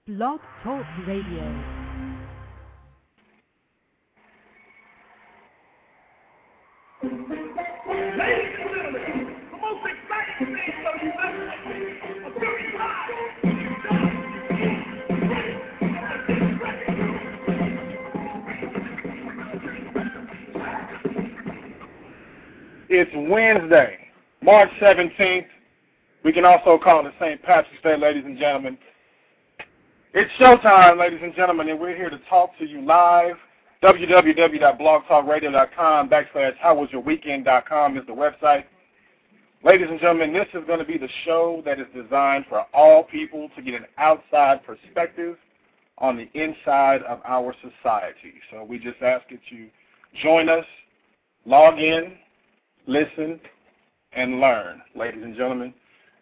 Blog Talk Radio. Ladies and gentlemen, the most exciting thing for you a very live. It's Wednesday, March 17th. We can also call it St. Patrick's Day, ladies and gentlemen. It's showtime, ladies and gentlemen, and we're here to talk to you live. www.blogtalkradio.com/howwasyourweekend.com is the website. Ladies and gentlemen, this is going to be the show that is designed for all people to get an outside perspective on the inside of our society. So we just ask that you join us, log in, listen, and learn, ladies and gentlemen.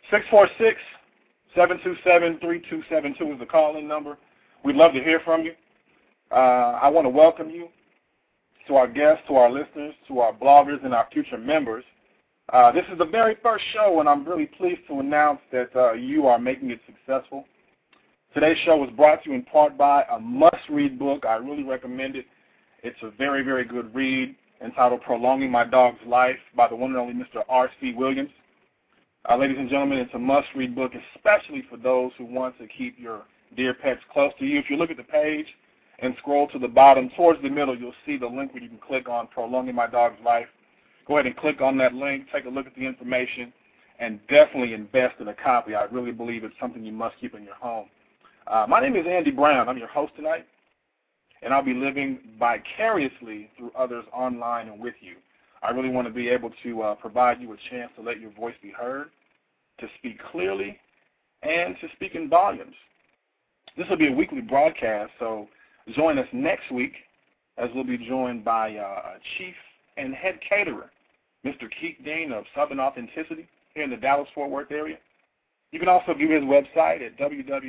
646-727-3272 is the call-in number. We'd love to hear from you. I want to welcome you to our guests, to our listeners, to our bloggers, and our future members. This is the very first show, and I'm really pleased to announce that you are making it successful. Today's show was brought to you in part by a must-read book. I really recommend it. It's a very, very good read entitled Prolonging My Dog's Life by the one and only Mr. R.C. Williams. Ladies and gentlemen, it's a must-read book, especially for those who want to keep your dear pets close to you. If you look at the page and scroll to the bottom, towards the middle, you'll see the link where you can click on Prolonging My Dog's Life. Go ahead and click on that link, take a look at the information, and definitely invest in a copy. I really believe it's something you must keep in your home. My name is Andy Brown. I'm your host tonight, and I'll be living vicariously through others online and with you. I really want to be able to provide you a chance to let your voice be heard, to speak clearly, and to speak in volumes. This will be a weekly broadcast, so join us next week as we'll be joined by Chief and Head Caterer, Mr. Keith Dean of Southern Authenticity here in the Dallas-Fort Worth area. You can also view his website at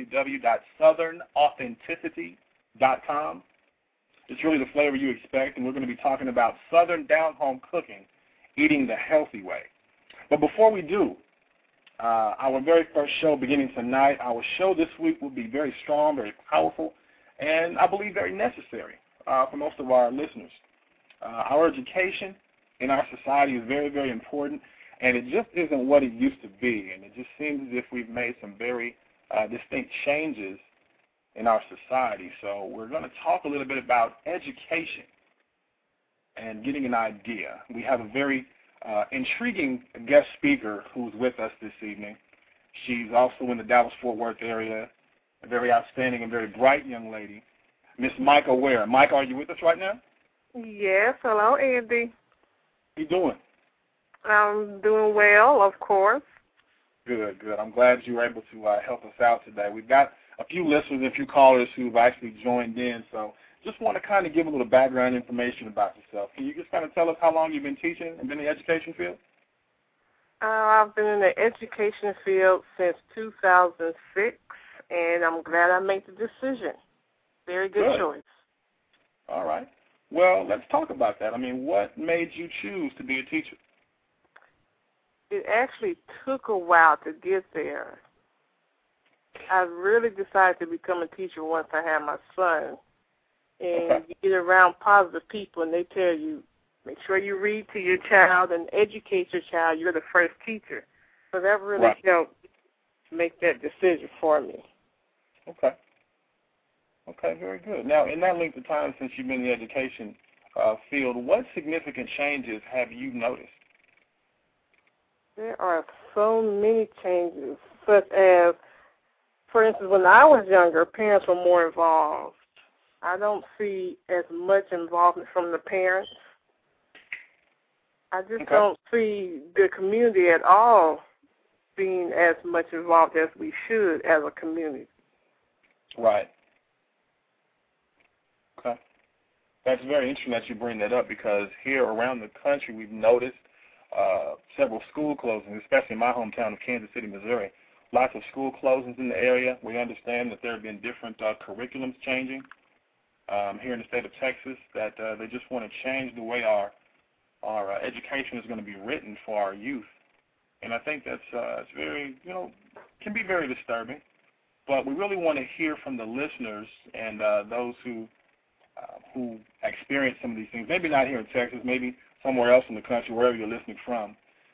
www.southernauthenticity.com. It's really the flavor you expect, and we're going to be talking about Southern down-home cooking, eating the healthy way. But before we do, our very first show beginning tonight, our show this week will be very strong, very powerful, and I believe very necessary for most of our listeners. Our education in our society is very, very important, and it just isn't what it used to be, and it just seems as if we've made some very distinct changes in our society. So we're going to talk a little bit about education and getting an idea. We have a very intriguing guest speaker who's with us this evening. She's also in the Dallas-Fort Worth area, a very outstanding and very bright young lady, Miss Micah Ware. Micah, are you with us right now? Yes. Hello, Andy. How you doing? I'm doing well, of course. Good, good. I'm glad you were able to help us out today. We've got a few listeners and a few callers who've actually joined in, so just want to kind of give a little background information about yourself. Can you just kind of tell us how long you've been teaching and been in the education field? I've been in the education field since 2006, and I'm glad I made the decision. Very good choice. All right. Well, let's talk about that. I mean, what made you choose to be a teacher? It actually took a while to get there. I really decided to become a teacher once I had my son. And you get around positive people, and they tell you, make sure you read to your child and educate your child. You're the first teacher. So that really helped make that decision for me. Okay. Okay, very good. Now, in that length of time since you've been in the education field, what significant changes have you noticed? There are so many changes, such as, for instance, when I was younger, parents were more involved. I don't see as much involvement from the parents. I just don't see the community at all being as much involved as we should as a community. Right. Okay. That's very interesting that you bring that up, because here around the country we've noticed several school closings, especially in my hometown of Kansas City, Missouri. Lots of school closings in the area. We understand that there have been different curriculums changing here in the state of Texas, that they just want to change the way our education is going to be written for our youth. And I think that's it's very, can be very disturbing. but we really want to hear from the listeners and those who experience some of these things. Maybe not here in Texas, maybe somewhere else in the country, wherever you're listening from.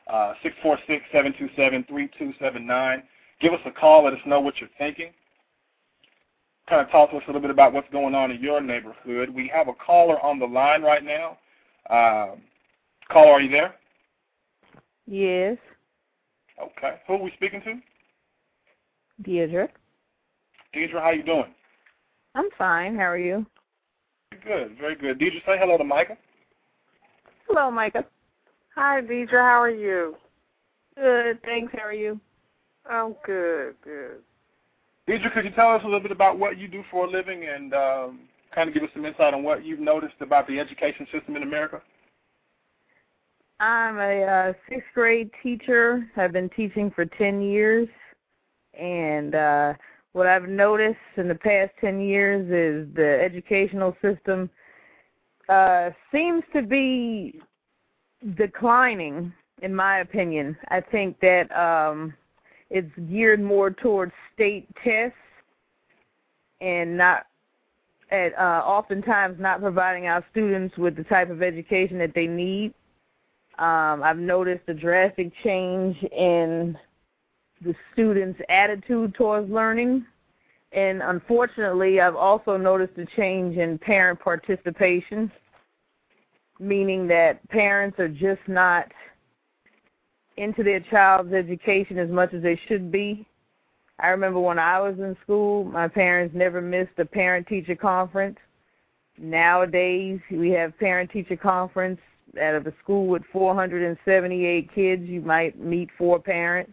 646-727-3279. Give us a call. Let us know what you're thinking. Kind of talk to us a little bit about what's going on in your neighborhood. We have a caller on the line right now. Caller, are you there? Yes. Okay. Who are we speaking to? Deidre. Deidre, how you doing? I'm fine. How are you? Good. Very good. Deidre, say hello to Micah. Hello, Micah. Hi, Deidre. How are you? Good. Thanks. How are you? I'm good. Good. Deidre, could you tell us a little bit about what you do for a living and kind of give us some insight on what you've noticed about the education system in America? I'm a sixth grade teacher. I've been teaching for 10 years. And what I've noticed in the past 10 years is the educational system seems to be declining, in my opinion. I think that it's geared more towards state tests and oftentimes not providing our students with the type of education that they need. I've noticed a drastic change in the students' attitude towards learning. And unfortunately, I've also noticed a change in parent participation, meaning that parents are just not into their child's education as much as they should be. I remember when I was in school, my parents never missed a parent-teacher conference. Nowadays, we have parent-teacher conference. Out of a school with 478 kids, you might meet 4 parents.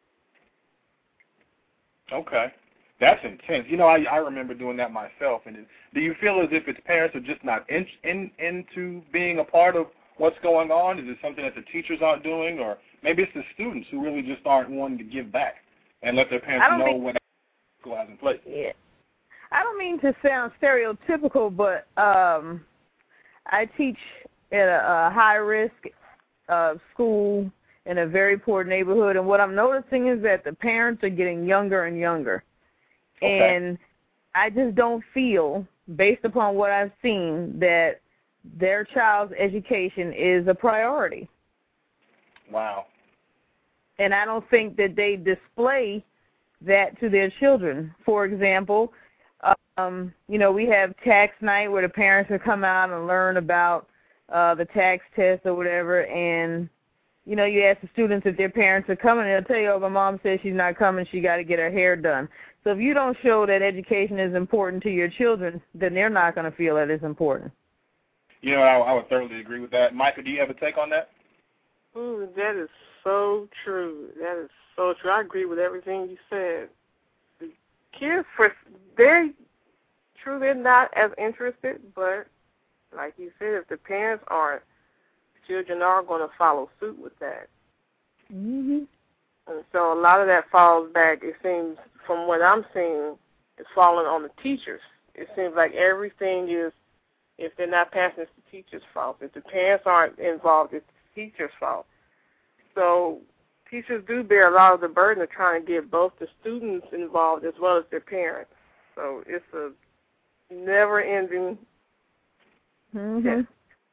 Okay. That's intense. You know, I remember doing that myself. And do you feel as if its parents are just not into being a part of what's going on? Is it something that the teachers aren't doing? Or maybe it's the students who really just aren't wanting to give back and let their parents know when school has in place? Yeah. I don't mean to sound stereotypical, but I teach at a high-risk school in a very poor neighborhood, and what I'm noticing is that the parents are getting younger and younger. Okay. And I just don't feel, based upon what I've seen, that their child's education is a priority. Wow. And I don't think that they display that to their children. For example, you know, we have tax night where the parents will come out and learn about the tax test or whatever, and, you know, you ask the students if their parents are coming, they'll tell you, oh, my mom says she's not coming, she got to get her hair done. So if you don't show that education is important to your children, then they're not going to feel that it's important. You know, I would thoroughly agree with that. Micah, do you have a take on that? Ooh, that is so true. That is so true. I agree with everything you said. The kids, they're not as interested, but like you said, if the parents aren't, children are going to follow suit with that. Mm-hmm. And so a lot of that falls back, it seems, from what I'm seeing, is falling on the teachers. It seems like everything is, if they're not passing, it's the teacher's fault. If the parents aren't involved, it's the teacher's fault. So teachers do bear a lot of the burden of trying to get both the students involved as well as their parents. So it's a never-ending. Mm-hmm. Yeah.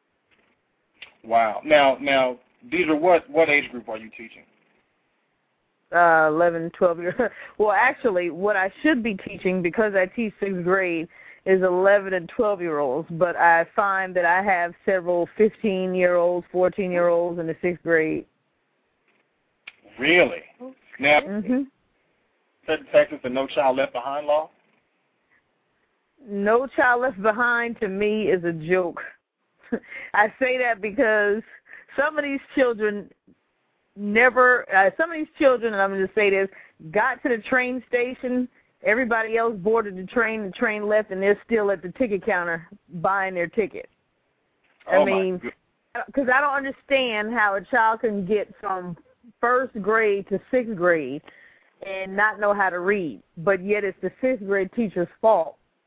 Wow. Now, Deidre, what age group are you teaching? 11, 12 years. Well, actually, what I should be teaching, because I teach 6th grade, is 11 and 12-year-olds. But I find that I have several 15-year-olds, 14-year-olds in the 6th grade. Really? Now, Mm-hmm. Texas, the No Child Left Behind law? No Child Left Behind, to me, is a joke. I say that because some of these children and I'm going to say this, got to the train station, everybody else boarded the train left, and they're still at the ticket counter buying their ticket. I mean, because I don't understand how a child can get from 1st grade to 6th grade and not know how to read, but yet it's the 6th grade teacher's fault.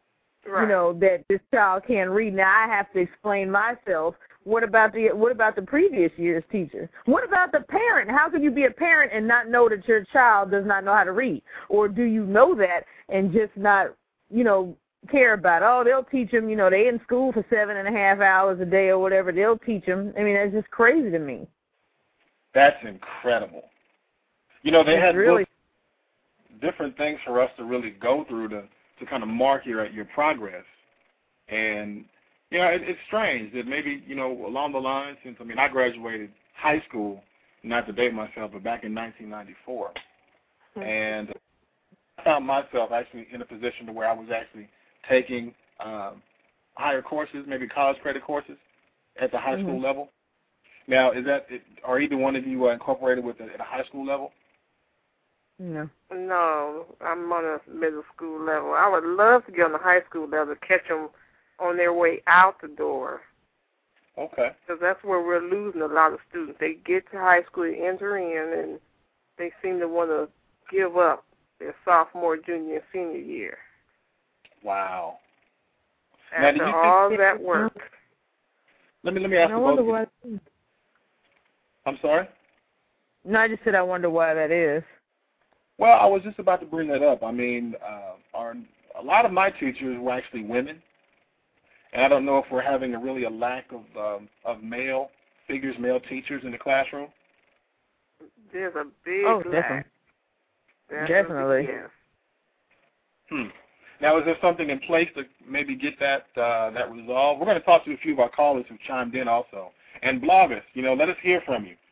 Right. you know, that this child can't read. Now I have to explain myself. What about the previous year's teacher? What about the parent? How can you be a parent and not know that your child does not know how to read? Or do you know that and just not, you know, care about it? Oh, they'll teach them, you know, they in school for 7.5 hours a day or whatever. They'll teach them. I mean, that's just crazy to me. That's incredible. You know, they had really different things for us to really go through to kind of mark your progress. And, you know, it's strange that maybe, you know, along the line, since, I mean, I graduated high school, not to date myself, but back in 1994. Mm-hmm. And I found myself actually in a position to where I was actually taking higher courses, maybe college credit courses at the high school level. Now, are either one of you incorporated with at a high school level? No. No, I'm on a middle school level. I would love to get on the high school level to catch them on their way out the door. Okay. Because that's where we're losing a lot of students. They get to high school, they enter in, and they seem to want to give up their sophomore, junior, and senior year. Wow. After all that work. Let me ask you both of you. I'm sorry? No, I just said I wonder why that is. Well, I was just about to bring that up. I mean, a lot of my teachers were actually women, and I don't know if we're having a lack of male figures, male teachers in the classroom. There's a big lack. Definitely. Yeah. Now, is there something in place to maybe get that resolved? We're going to talk to a few of our callers who chimed in also. And bloggers, you know, let us hear from you.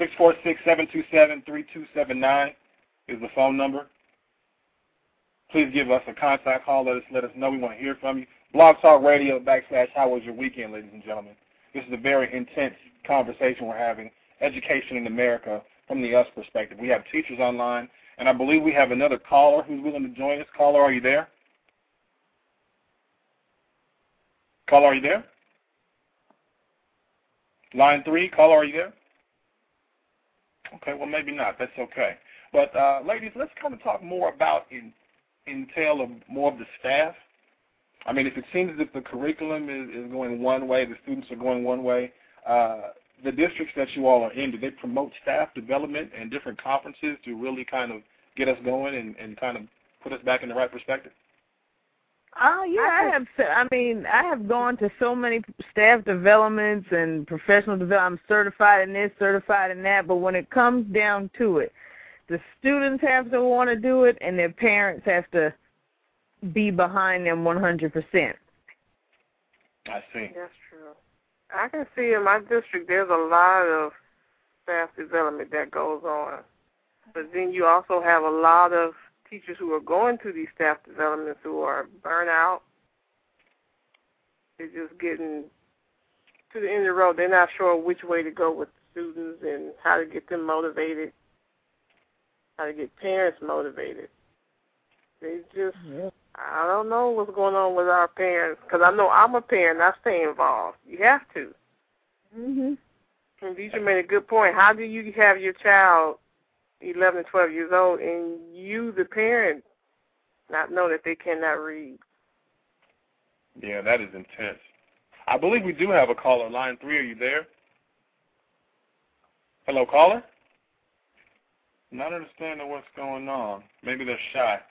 646-727-3279 is the phone number. Please give us a contact call. Let us know. We want to hear from you. Blog Talk Radio / How was your weekend, ladies and gentlemen? This is a very intense conversation we're having. Education in America from the US perspective. We have teachers online, and I believe we have another caller who's willing to join us. Caller, are you there? Caller, are you there? Line 3, caller, are you there? Okay, well, maybe not. That's okay. But, ladies, let's kind of talk more about entail of more of the staff. I mean, if it seems as if the curriculum is going one way, the students are going one way, the districts that you all are in, do they promote staff development and different conferences to really kind of get us going and kind of put us back in the right perspective? Yeah, I have gone to so many staff developments and professional development. I'm certified in this, certified in that, but when it comes down to it, the students have to want to do it, and their parents have to be behind them 100%. I see. That's true. I can see in my district there's a lot of staff development that goes on, but then you also have a lot of teachers who are going to these staff developments who are burnt out. They're just getting to the end of the road. They're not sure which way to go with students and how to get them motivated, how to get parents motivated. They just, I don't know what's going on with our parents, because I know I'm a parent. I stay involved. You have to. Mm-hmm. And Deidre made a good point. How do you have your child 11 and 12 years old, and you, the parent, not know that they cannot read? Yeah, that is intense. I believe we do have a caller. Line 3, are you there? Hello, caller? Not understanding what's going on. Maybe they're shy.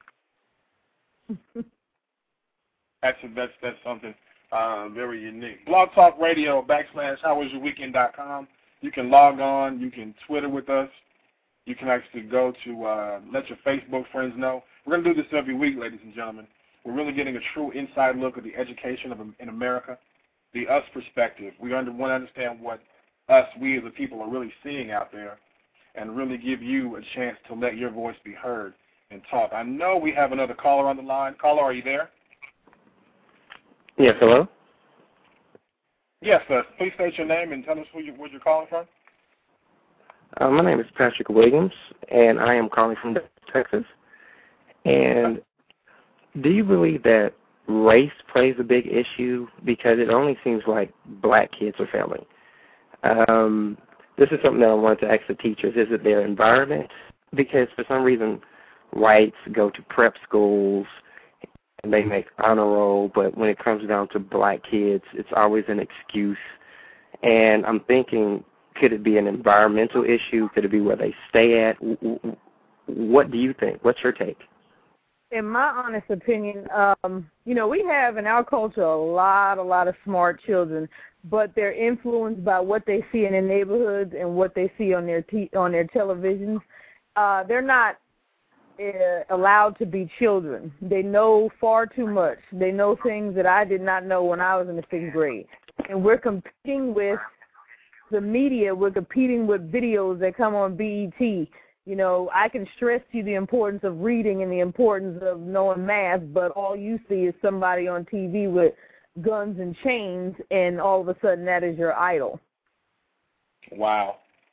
That's something very unique. Blog Talk Radio / HowWasYourWeekend.com. You can log on. You can Twitter with us. You can actually go to let your Facebook friends know. We're going to do this every week, ladies and gentlemen. We're really getting a true inside look at the education in America, the us perspective. We want to understand what we as a people are really seeing out there, and really give you a chance to let your voice be heard and talk. I know we have another caller on the line. Caller, are you there? Yes, hello? Yes, sir. Please state your name and tell us where you're calling from. My name is Patrick Williams, and I am calling from Texas. And do you believe that race plays a big issue? Because it only seems like black kids are failing. This is something that I wanted to ask the teachers. Is it their environment? Because for some reason, whites go to prep schools, they make honor roll, but when it comes down to black kids, it's always an excuse. And I'm thinking, could it be an environmental issue? Could it be where they stay at? What do you think? What's your take? In my honest opinion, we have in our culture a lot of smart children, but they're influenced by what they see in their neighborhoods and what they see on their televisions. They're not allowed to be children. They know far too much. They know things that I did not know when I was in the 6th grade. And we're competing with the media. We're competing with videos that come on BET. I can stress to you the importance of reading and the importance of knowing math, but all you see is somebody on TV with guns and chains, and all of a sudden that is your idol. Wow.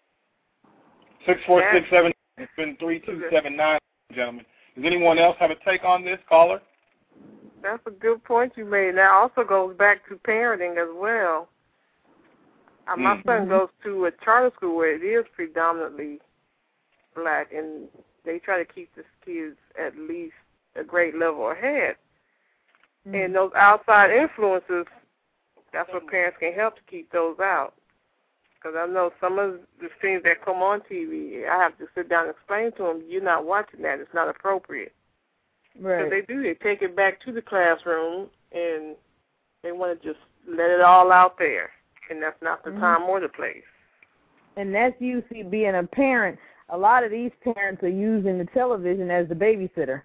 646-7 it's been 3279, gentlemen. Does anyone else have a take on this, caller? That's a good point you made. That also goes back to parenting as well. My son goes to a charter school where it is predominantly black, and they try to keep the kids at least a grade level ahead. And those outside influences, that's what parents can help to keep those out. Because I know some of the things that come on TV, I have to sit down and explain to them, you're not watching that. It's not appropriate. Right. So they do. They take it back to the classroom, and they want to just let it all out there. And that's not the time or the place. And that's usually being a parent. A lot of these parents are using the television as the babysitter.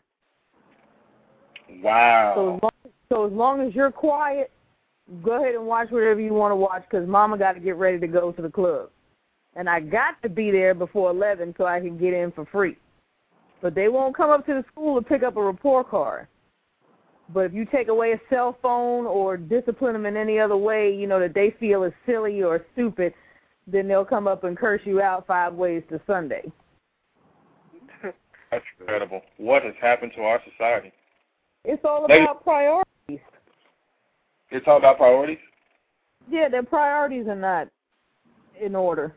Wow. So as long as you're quiet, go ahead and watch whatever you want to watch, because Mama got to get ready to go to the club. And I got to be there before 11 so I can get in for free. But they won't come up to the school to pick up a report card. But if you take away a cell phone or discipline them in any other way, that they feel is silly or stupid, then they'll come up and curse you out 5 ways to Sunday. That's incredible. What has happened to our society? It's all about priorities. It's all about priorities? Yeah, their priorities are not in order.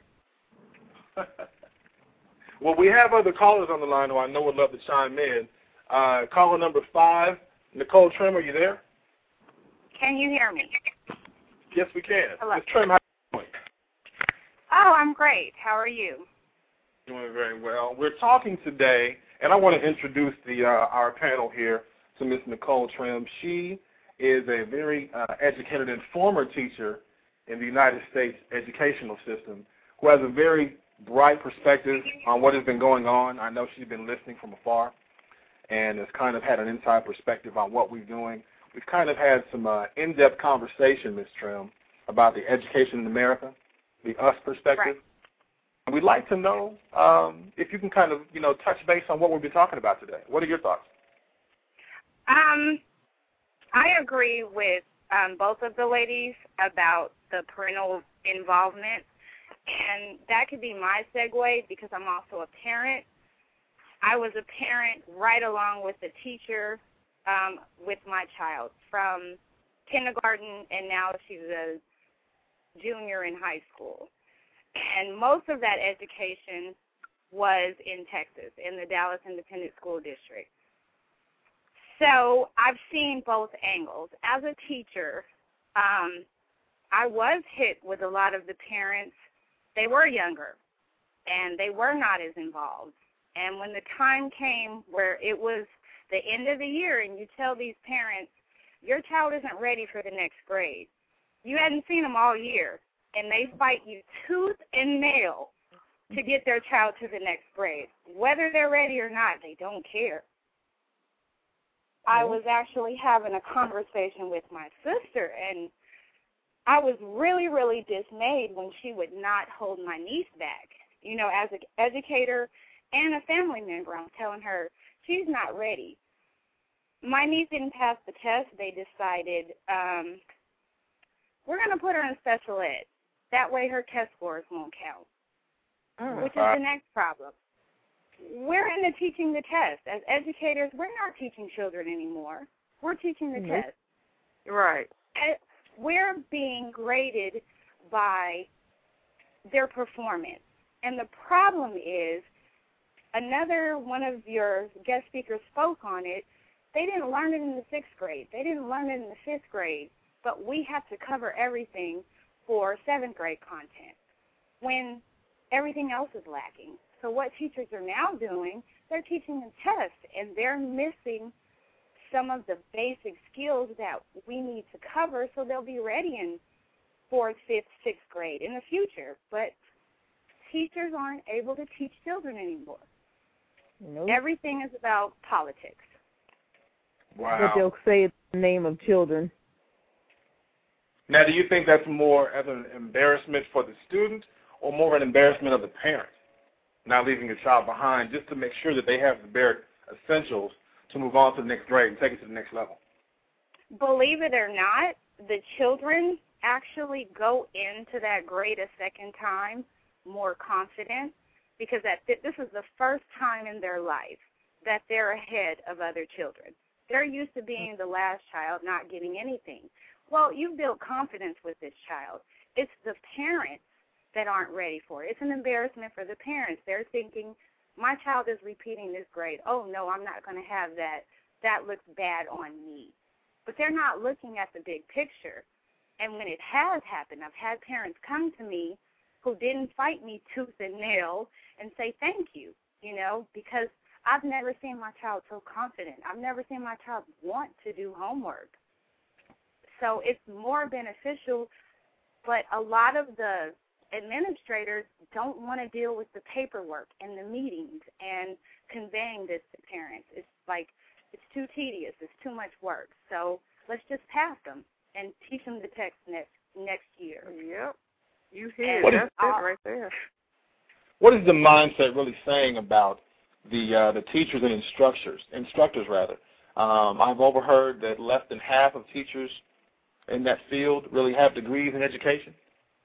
Well, we have other callers on the line who I know would love to chime in. Caller number 5, Nicole Trim, are you there? Can you hear me? Yes, we can. Hello. Ms. Trim, how are you doing? Oh, I'm great. How are you? Doing very well. We're talking today, and I want to introduce our panel here to Ms. Nicole Trim. She is a very educated and former teacher in the United States educational system who has a very bright perspective on what has been going on. I know she's been listening from afar and has kind of had an inside perspective on what we're doing. We've kind of had some in-depth conversation, Ms. Trim, about the education in America, the us perspective. Right. And we'd like to know if you can kind of, touch base on what we'll be talking about today. What are your thoughts? I agree with both of the ladies about the parental involvement, and that could be my segue because I'm also a parent. I was a parent right along with the teacher with my child from kindergarten, and now she's a junior in high school. And most of that education was in Texas, in the Dallas Independent School District. So I've seen both angles. As a teacher, I was hit with a lot of the parents. They were younger, and they were not as involved. And when the time came where it was the end of the year and you tell these parents, your child isn't ready for the next grade. You hadn't seen them all year, and they fight you tooth and nail to get their child to the next grade. Whether they're ready or not, they don't care. I was actually having a conversation with my sister, and I was really, really dismayed when she would not hold my niece back. As an educator and a family member, I'm telling her she's not ready. My niece didn't pass the test. They decided we're going to put her in special ed. That way her test scores won't count, which is the next problem. We're into teaching the test. As educators, we're not teaching children anymore. We're teaching the test. Right. And we're being graded by their performance. And the problem is, another one of your guest speakers spoke on it, they didn't learn it in the 6th grade. They didn't learn it in the 5th grade. But we have to cover everything for 7th grade content when everything else is lacking. So what teachers are now doing, they're teaching them tests, and they're missing some of the basic skills that we need to cover so they'll be ready in 4th, 5th, 6th grade in the future. But teachers aren't able to teach children anymore. Nope. Everything is about politics. Wow. But they'll say it's the name of children. Now, do you think that's more as an embarrassment for the student or more of an embarrassment of the parent, not leaving your child behind just to make sure that they have the bare essentials to move on to the next grade and take it to the next level? Believe it or not, the children actually go into that grade a second time more confident because this is the first time in their life that they're ahead of other children. They're used to being the last child, not getting anything. Well, you build confidence with this child. It's the parents that aren't ready for it. It's an embarrassment for the parents. They're thinking, my child is repeating this grade. Oh, no, I'm not going to have that. That looks bad on me. But they're not looking at the big picture. And when it has happened, I've had parents come to me who didn't fight me tooth and nail and say thank you, because I've never seen my child so confident. I've never seen my child want to do homework. So it's more beneficial, but a lot of the administrators don't want to deal with the paperwork and the meetings and conveying this to parents. It's like it's too tedious. It's too much work. So let's just pass them and teach them the text next year. Yep. You hear that's it right there. What is the mindset really saying about the teachers and instructors rather? I've overheard that less than half of teachers in that field really have degrees in education.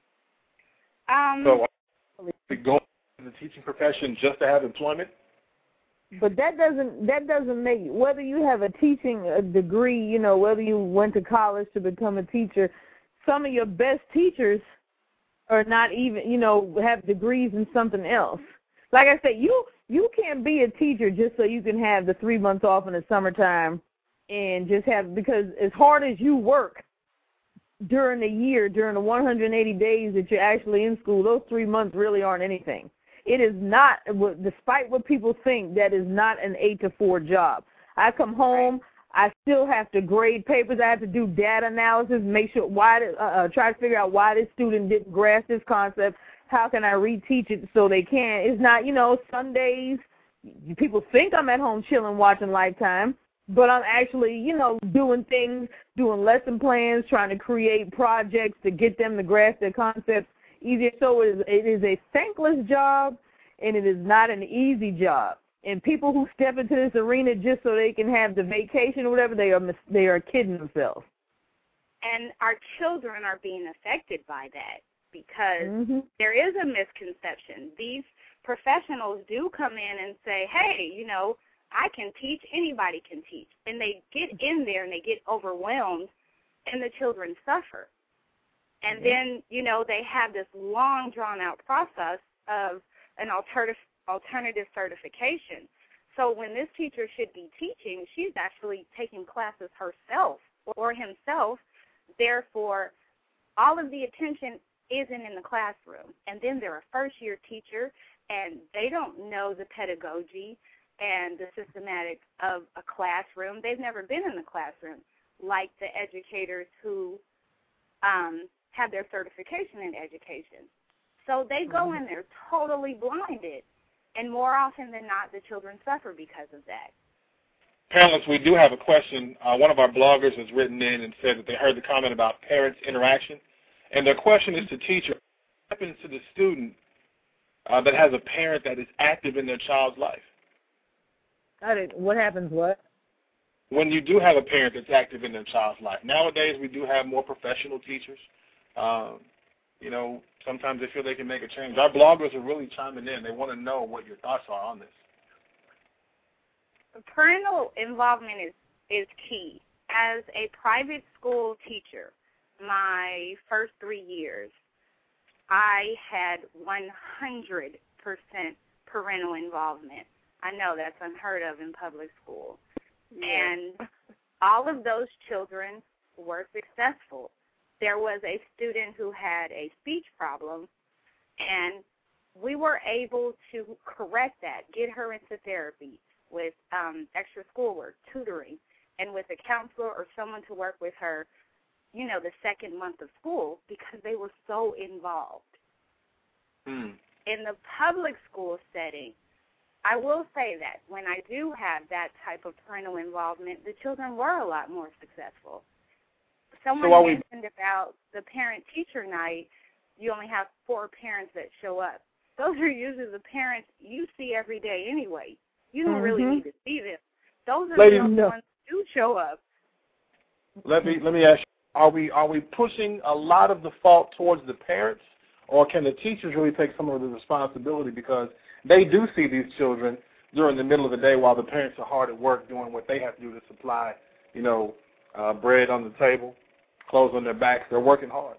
So are they going into the teaching profession just to have employment? But that doesn't make, whether you have a teaching degree, whether you went to college to become a teacher, some of your best teachers are not even, have degrees in something else. Like I said, you can't be a teacher just so you can have the 3 months off in the summertime and just have, because as hard as you work during the year, during the 180 days that you're actually in school, those 3 months really aren't anything. It is not, despite what people think, that is not an 8 to 4 job. I come home, I still have to grade papers. I have to do data analysis, make sure try to figure out why this student didn't grasp this concept. How can I reteach it so they can? It's not, some days people think I'm at home chilling, watching Lifetime, but I'm actually, doing things, doing lesson plans, trying to create projects to get them to grasp their concepts easier. So it is a thankless job, and it is not an easy job. And people who step into this arena just so they can have the vacation or whatever, they are kidding themselves. And our children are being affected by that because there is a misconception. These professionals do come in and say, hey, I can teach, anybody can teach. And they get in there and they get overwhelmed, and the children suffer. And then, they have this long, drawn-out process of an alternative certification. So when this teacher should be teaching, she's actually taking classes herself or himself. Therefore, all of the attention isn't in the classroom. And then they're a first-year teacher, and they don't know the pedagogy and the systematic of a classroom. They've never been in the classroom like the educators who have their certification in education. So they go in there totally blinded, and more often than not, the children suffer because of that. Panelists, we do have a question. One of our bloggers has written in and said that they heard the comment about parents' interaction, and their question is to teacher, what happens to the student that has a parent that is active in their child's life? What happens what? When you do have a parent that's active in their child's life. Nowadays, we do have more professional teachers. Sometimes they feel they can make a change. Our bloggers are really chiming in. They want to know what your thoughts are on this. Parental involvement is key. As a private school teacher, my first 3 years, I had 100% parental involvement. I know that's unheard of in public school. And all of those children were successful. There was a student who had a speech problem, and we were able to correct that, get her into therapy with extra schoolwork, tutoring, and with a counselor or someone to work with her, you know, the second month of school because they were so involved. In the public school setting, I will say that when I do have that type of parental involvement, the children were a lot more successful. Someone mentioned about the parent-teacher night, you only have 4 parents that show up. Those are usually the parents you see every day anyway. You don't really need to see them. Those are the only ones who do show up. Let me ask you, are we pushing a lot of the fault towards the parents, or can the teachers really take some of the responsibility because they do see these children during the middle of the day while the parents are hard at work doing what they have to do to supply, you know, bread on the table, clothes on their backs. They're working hard.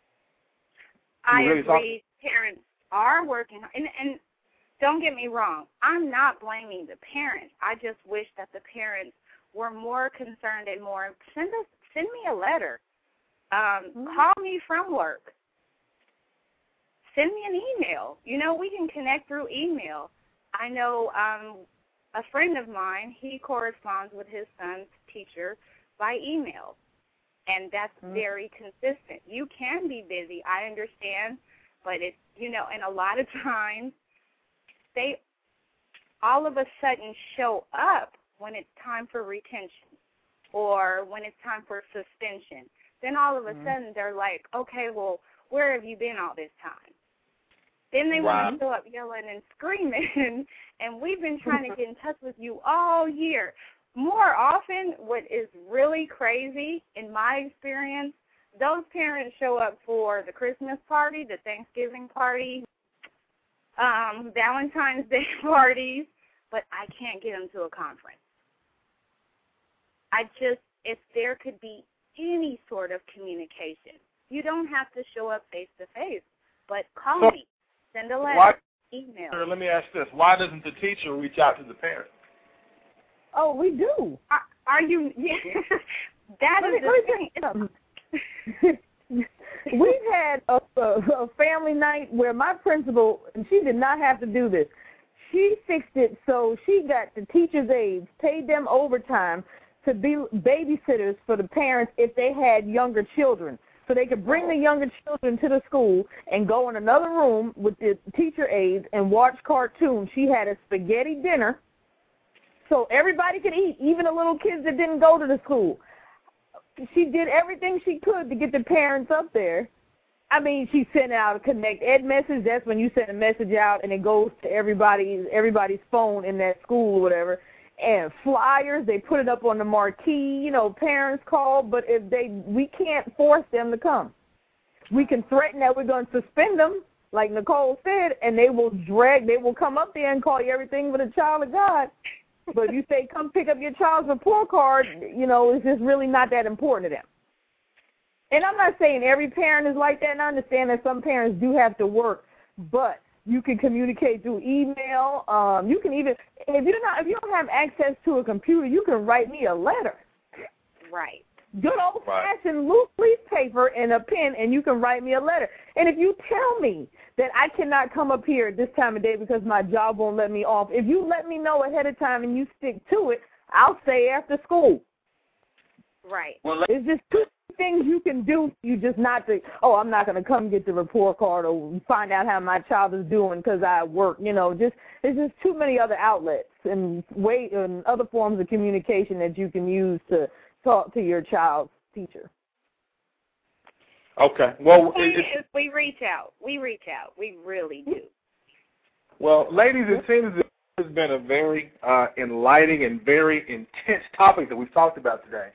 I agree. Parents are working hard. And don't get me wrong. I'm not blaming the parents. I just wish that the parents were more concerned and more, send me a letter. Call me from work. Send me an email. You know, we can connect through email. I know a friend of mine, he corresponds with his son's teacher by email, and that's very consistent. You can be busy, I understand, but it's, you know, and a lot of times they all of a sudden show up when it's time for retention or when it's time for suspension. Then all of a sudden they're like, okay, well, where have you been all this time? Then they want to show up yelling and screaming, and we've been trying to get in touch with you all year. More often, what is really crazy, in my experience, those parents show up for the Christmas party, the Thanksgiving party, Valentine's Day parties, but I can't get them to a conference. If there could be any sort of communication, you don't have to show up face-to-face, but call me. Send a letter, email. Let me ask this. Why doesn't the teacher reach out to the parents? Oh, we do. Are you? Yeah. That is the thing. We've had a family night where my principal, and she did not have to do this, she fixed it so she got the teachers' aides, paid them overtime to be babysitters for the parents if they had younger children. So they could bring the younger children to the school and go in another room with the teacher aides and watch cartoons. She had a spaghetti dinner so everybody could eat, even the little kids that didn't go to the school. She did everything she could to get the parents up there. I mean, she sent out a Connect Ed message. That's when you send a message out and it goes to everybody's phone in that school or whatever. And flyers, they put it up on the marquee, you know, parents call, but we can't force them to come. We can threaten that we're going to suspend them, like Nicole said, and they will come up there and call you everything but a child of God. But if you say, come pick up your child's report card, you know, it's just really not that important to them. And I'm not saying every parent is like that, and I understand that some parents do have to work, but you can communicate through email. You can even, if you don't have access to a computer, you can write me a letter. Right. Good old-fashioned loose leaf paper and a pen, and you can write me a letter. And if you tell me that I cannot come up here at this time of day because my job won't let me off, if you let me know ahead of time and you stick to it, I'll stay after school. Right. Well, it's just two things you can do. You just not to, I'm not going to come get the report card or find out how my child is doing because I work. You know, there's just too many other outlets and other forms of communication that you can use to talk to your child's teacher. Okay. Well, we reach out. We really do. Well, ladies, it seems that this has been a very enlightening and very intense topic that we've talked about today.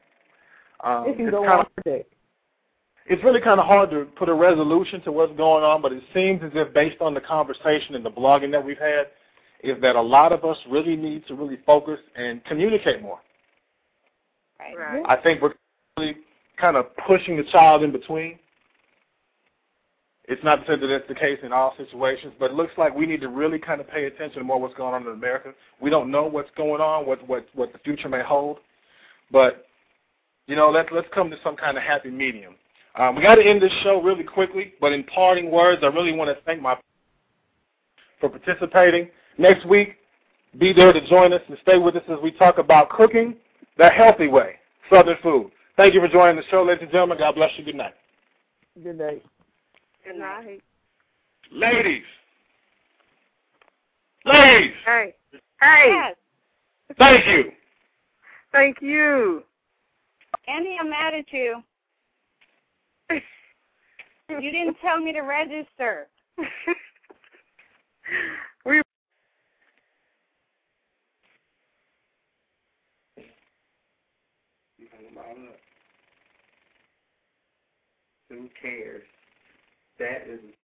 It's really kind of hard to put a resolution to what's going on, but it seems as if based on the conversation and the blogging that we've had, is that a lot of us really need to really focus and communicate more. Right. I think we're really kind of pushing the child in between. It's not to say that that's the case in all situations, but it looks like we need to really kind of pay attention to more what's going on in America. We don't know what's going on, what the future may hold, but let's come to some kind of happy medium. We got to end this show really quickly, but in parting words, I really want to thank for participating. Next week, be there to join us and stay with us as we talk about cooking the healthy way, Southern food. Thank you for joining the show, ladies and gentlemen. God bless you. Good night. Good night. Good night. Ladies. Hey. Hey. Yes. Thank you. Thank you. Andy, I'm mad at you. You didn't tell me to register. Who cares? That is